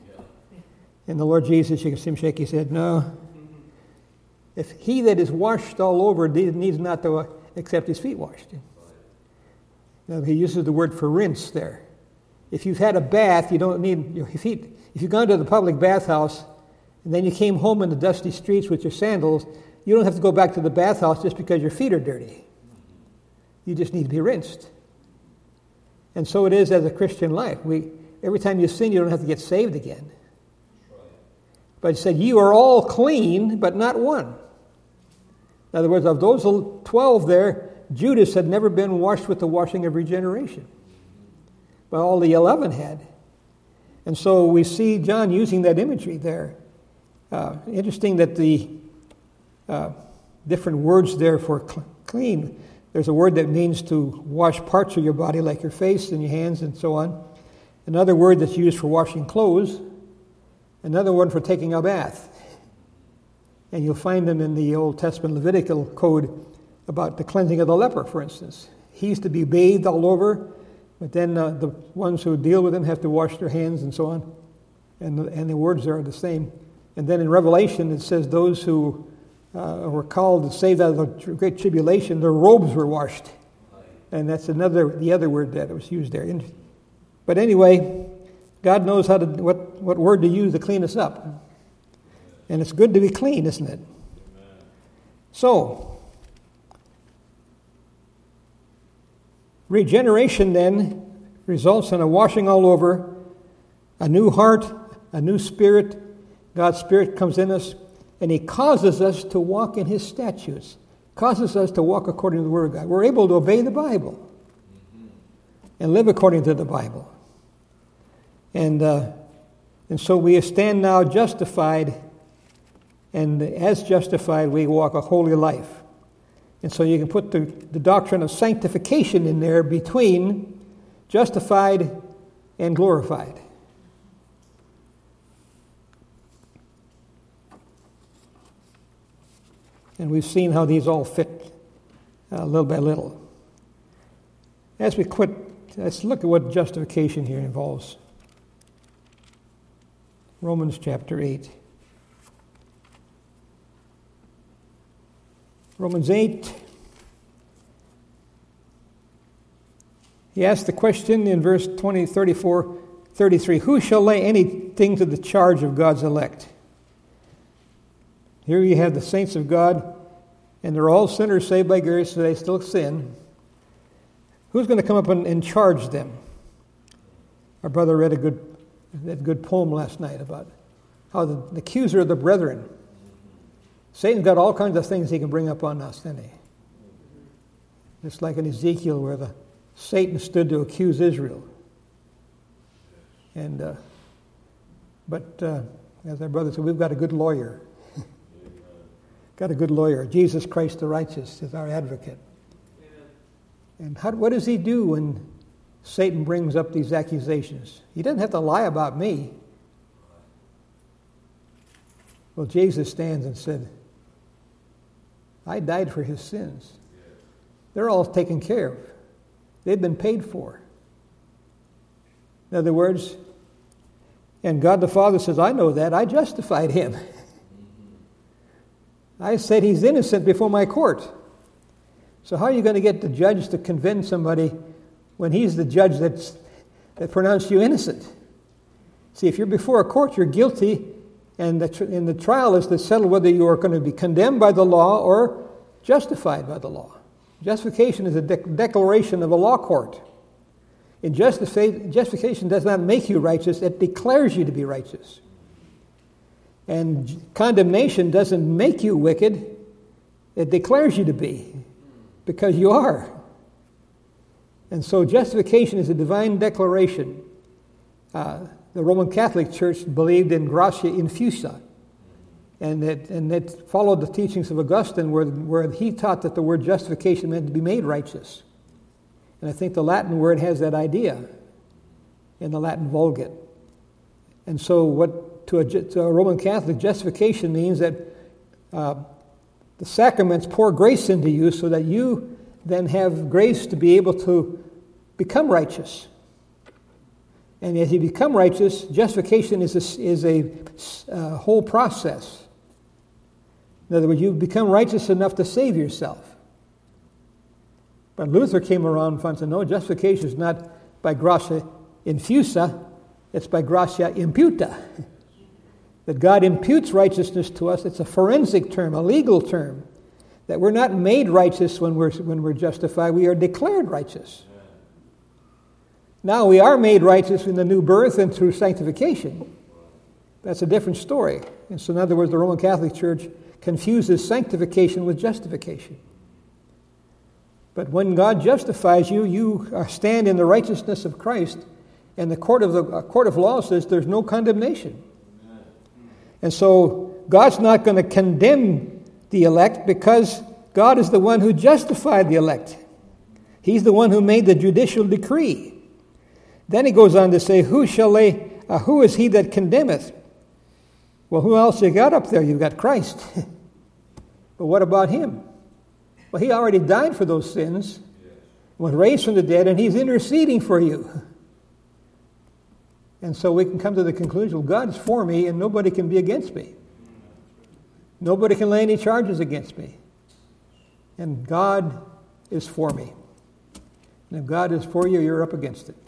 And the Lord Jesus, you can see him shake his head, "No. If he that is washed all over needs not to accept his feet washed." Now, he uses the word for rinse there. If you've had a bath, you don't need your feet. If you've gone to the public bathhouse and then you came home in the dusty streets with your sandals, you don't have to go back to the bathhouse just because your feet are dirty. You just need to be rinsed. And so it is as a Christian life. We, every time you sin, you don't have to get saved again. But it said, "You are all clean, but not one." In other words, of those twelve there, Judas had never been washed with the washing of regeneration, but all the eleven had. And so we see John using that imagery there. Uh, interesting that the uh, different words there for cl- clean, there's a word that means to wash parts of your body, like your face and your hands and so on. Another word that's used for washing clothes. Another one for taking a bath. And you'll find them in the Old Testament Levitical code about the cleansing of the leper, for instance. He's to be bathed all over, but then uh, the ones who deal with him have to wash their hands and so on. And the, and the words are the same. And then in Revelation it says those who uh, were called to save out of the great tribulation, their robes were washed. And that's another the other word that was used there. But anyway, God knows how to what, what word to use to clean us up. And it's good to be clean, isn't it? Amen. So, regeneration then results in a washing all over, a new heart, a new spirit. God's Spirit comes in us, and He causes us to walk in His statutes, causes us to walk according to the Word of God. We're able to obey the Bible and live according to the Bible. And uh, and so we stand now justified, and as justified we walk a holy life. And so you can put the, the doctrine of sanctification in there between justified and glorified. And we've seen how these all fit uh, little by little. As we quit, let's look at what justification here involves. Romans chapter eight. Romans eight. He asked the question in verse twenty, thirty-four, thirty-three, who shall lay anything to the charge of God's elect? Here you have the saints of God, and they're all sinners saved by grace, so they still sin. Who's going to come up and, and charge them? Our brother read a good that good poem last night about how the, the accuser of the brethren. Satan's got all kinds of things he can bring up on us, doesn't he? Just like in Ezekiel where the Satan stood to accuse Israel. And uh, but uh, as our brother said, we've got a good lawyer. Got a good lawyer. Jesus Christ the righteous is our advocate. And how, what does he do when Satan brings up these accusations? He doesn't have to lie about me. Well, Jesus stands and said, I died for his sins. They're all taken care of. They've been paid for. In other words, and God the Father says, I know that. I justified him. I said he's innocent before my court. So how are you going to get the judge to convince somebody when he's the judge that's, that pronounced you innocent? See, if you're before a court, you're guilty, and the, tr- and the trial is to settle whether you are going to be condemned by the law or justified by the law. Justification is a de- declaration of a law court. And justifi- justification does not make you righteous, it declares you to be righteous. And j- condemnation doesn't make you wicked, it declares you to be, because you are. And so justification is a divine declaration. Uh, the Roman Catholic Church believed in gratia infusa, and it, and it followed the teachings of Augustine where, where he taught that the word justification meant to be made righteous. And I think the Latin word has that idea in the Latin Vulgate. And so what to a, to a Roman Catholic, justification means that uh, the sacraments pour grace into you so that you then have grace to be able to become righteous. And as you become righteous, justification is a, is a uh, whole process. In other words, you become righteous enough to save yourself. But Luther came around and said, no, justification is not by gratia infusa, it's by gratia imputa. That God imputes righteousness to us. It's a forensic term, a legal term. That we're not made righteous when we're, when we're justified, we are declared righteous. Now we are made righteous in the new birth and through sanctification. That's a different story. And so in other words, the Roman Catholic Church confuses sanctification with justification. But when God justifies you, you stand in the righteousness of Christ, and the court of the uh, court of law says there's no condemnation. And so God's not going to condemn the elect because God is the one who justified the elect. He's the one who made the judicial decree. Then he goes on to say, "Who shall lay? Uh, who is he that condemneth?" Well, who else you got up there? You've got Christ. But what about him? Well, he already died for those sins, was raised from the dead, and he's interceding for you. And so we can come to the conclusion, well, God is for me, and nobody can be against me. Nobody can lay any charges against me. And God is for me. And if God is for you, you're up against it.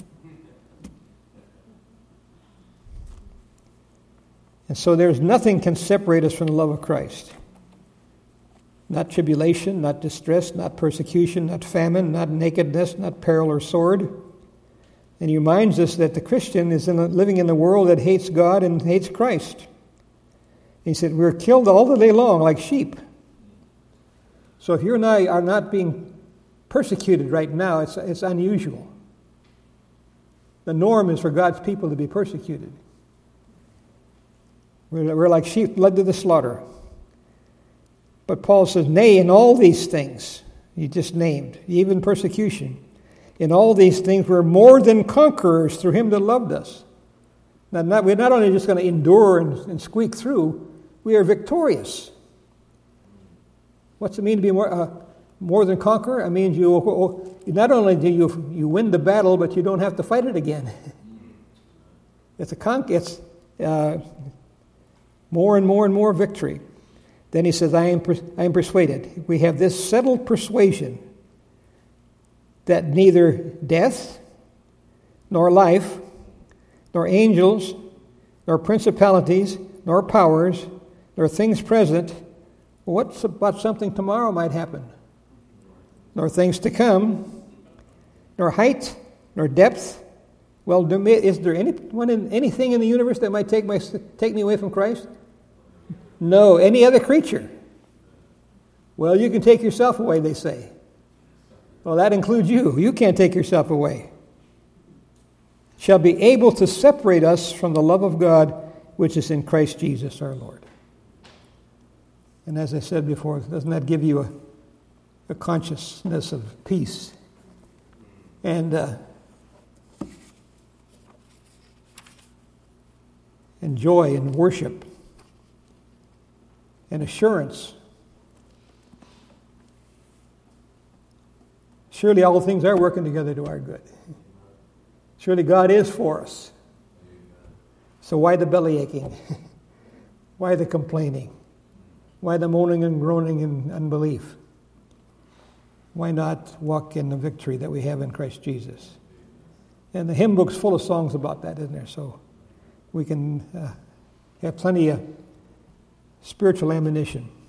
And so there's nothing can separate us from the love of Christ. Not tribulation, not distress, not persecution, not famine, not nakedness, not peril or sword. And he reminds us that the Christian is in a, living in a world that hates God and hates Christ. He said, we're killed all the day long like sheep. So if you and I are not being persecuted right now, it's, it's unusual. The norm is for God's people to be persecuted. We're, we're like sheep led to the slaughter. But Paul says, nay, in all these things, he just named, even persecution, in all these things we're more than conquerors through him that loved us. Now, not, we're not only just going to endure and, and squeak through, we are victorious. What's it mean to be more, uh, more than conqueror? It means you, oh, not only do you, you win the battle, but you don't have to fight it again. It's a con- it's uh, more and more and more victory. Then he says, I am, per- I am persuaded. We have this settled persuasion that neither death, nor life, nor angels, nor principalities, nor powers, nor things present, what's about something tomorrow might happen, nor things to come, nor height, nor depth. Well, is there anyone in, anything in the universe that might take my take me away from Christ? No, any other creature. Well, you can take yourself away, they say. Well, that includes you. You can't take yourself away. Shall be able to separate us from the love of God, which is in Christ Jesus our Lord. And as I said before, doesn't that give you a, a consciousness of peace and uh, and joy and worship and assurance? Surely all things are working together to our good. Surely God is for us. So why the belly aching? Why the complaining? Why the moaning and groaning and unbelief? Why not walk in the victory that we have in Christ Jesus? And the hymn book's full of songs about that, isn't there? So we can uh, have plenty of spiritual ammunition.